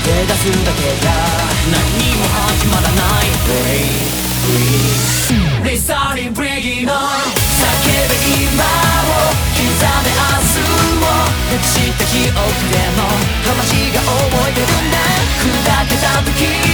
手出すだけじゃ何にも始まらない Play Free Restarting Breaking On 叫べ今を刻め明日をなくした記憶でも魂が覚えてるんだ砕けた時